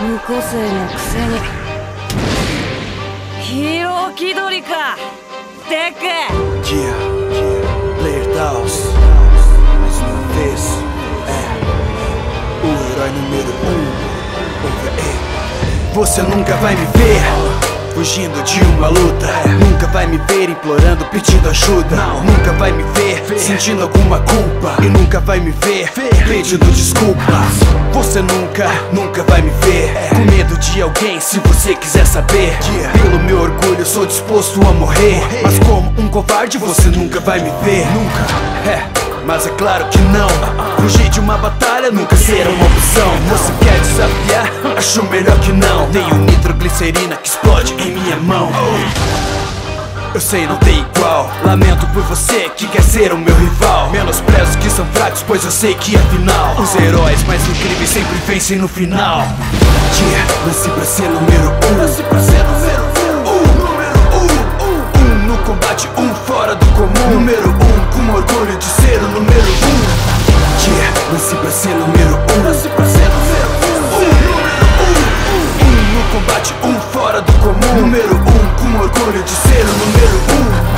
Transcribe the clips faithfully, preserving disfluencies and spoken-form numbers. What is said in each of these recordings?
無個性のくせにヒーロー気取りかデク。 Yeah, yeah, Player Taos. Mais uma vez, é o herói número um. Você nunca vai me ver fugindo de uma luta. Nunca vai me ver implorando, pedindo ajuda. Nunca vai me ver sentindo alguma culpa. E nunca vai me ver pedindo desculpa. Você nunca, nunca vai me ver com medo de alguém, se você quiser saber. Pelo meu orgulho sou disposto a morrer, mas como um covarde você nunca vai me ver. Nunca, é, mas é claro que não. Fugir de uma batalha nunca será uma opção. Você quer desafiar? Acho melhor que não. Tenho nitroglicerina que explode em minha mão. Eu sei, não tem igual. Lamento por você que quer ser o meu rival. Menosprezo que são fracos, pois eu sei que afinal os heróis mais incríveis sempre vencem no final. Yeah, lance pra ser número um. Lance pra ser número um. Número um, um, um no combate, um fora do comum. Número um, com orgulho de ser o número um. Yeah, lance pra ser número um. Lance pra ser número um. Um, um, um no combate, um fora do comum. Número um, com orgulho de ser o número um.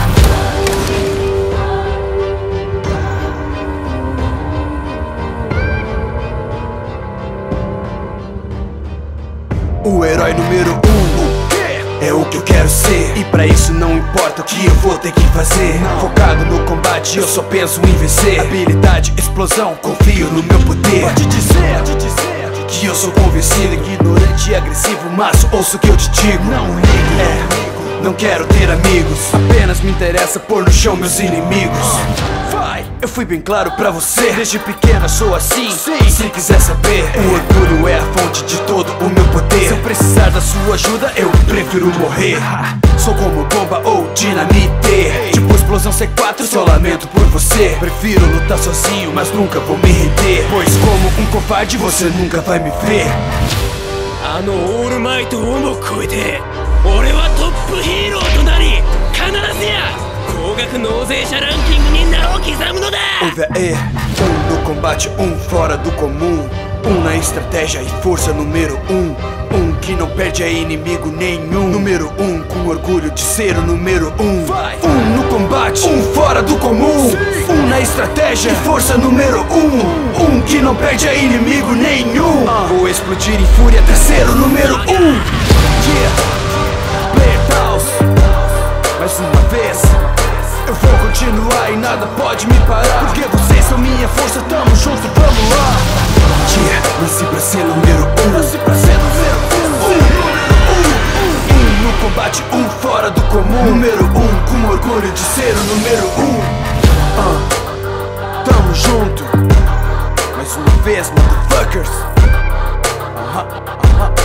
O herói número um é o que eu quero ser, e pra isso não importa o que eu vou ter que fazer. Focado no combate, eu só penso em vencer. Habilidade, explosão, confio no meu poder. Pode dizer, pode dizer que eu sou convencido, ignorante e agressivo, mas ouço o que eu te digo. Não ligo, é, não quero ter amigos, apenas me interessa pôr no chão meus inimigos. Vai, eu fui bem claro pra você, desde pequena sou assim. Se quiser saber, o orgulho é a fonte de todo o meu poder. Se eu precisar da sua ajuda, eu prefiro morrer. Sou como bomba ou dinamite, tipo explosão C quatro, só lamento por você. Prefiro lutar sozinho, mas nunca vou me render, pois como um covarde você nunca vai me ver. あのオールマイトをも超えて俺はトップヒーローとなり、必ずや高額納税者ランキングに名を刻むのだ。 O V E, um no combate, um fora do comum. Um na estratégia e força número um. Um que não perde a inimigo nenhum. Número um, com orgulho de ser o número um. Um no combate, um fora do comum. Um na estratégia e força número um. Um que não perde a inimigo nenhum. Vou explodir em fúria até ser o número um. Yeah, Player Taos. Mais uma vez, eu vou continuar e nada pode me parar, porque vocês são minha força, tamo junto, vamos lá. Yeah, lance pra ser número um. Lance pra ser número um. Um, um, um no combate, um fora do comum. Número um, com orgulho de ser o número um. uh, Tamo junto, mais uma vez, motherfuckers. uh -huh, uh -huh.